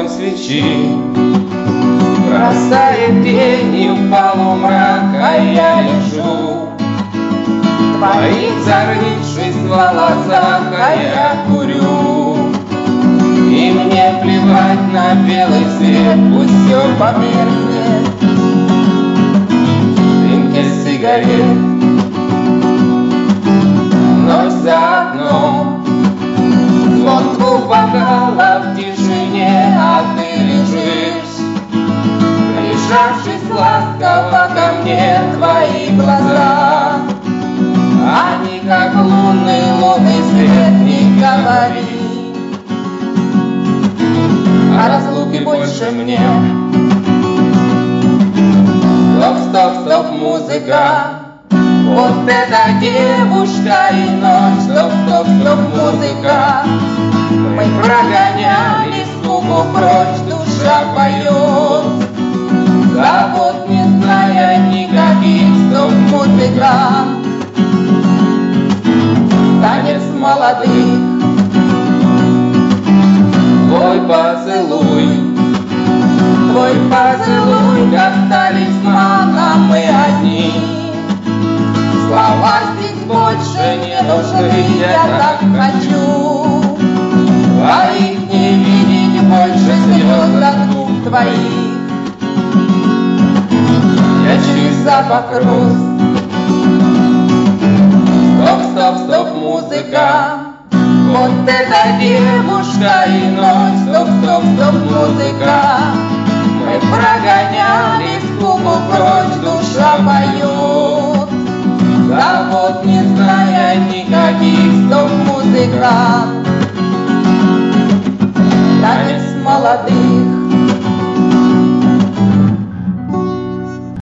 огонь свечи. Бросает тени в полумрака, я лежу. В твоих зарывшись в волосах, а я курю. И мне плевать на белый свет, пусть все померкнет в дымке сигарет. Ночь за окном, звон двух бокалов в тишине, а ты лежишь, прижавшись ласково ко мне. Твои глаза, они как лунный свет. Не говори о разлуке больше мне. Стоп, стоп, стоп, музыка, вот эта девушка и ночь. Стоп, стоп, стоп, музыка, мы прогоняли скуку прочь. Душа поет, завод не зная никаких. Стоп, музыка, танец молодых. Твой поцелуй, как талисманом мы одни. Слова здесь больше не нужны, я так хочу твоих не видеть больше, слез от губ твоих. Я чую запах роз. Стоп, стоп, стоп, музыка, вот эта девушка и ночь. Стоп, стоп, стоп, музыка, мы прогоняли скуку прочь. Душа поет, завод не зная никаких. Стоп, музыка, танец молодых.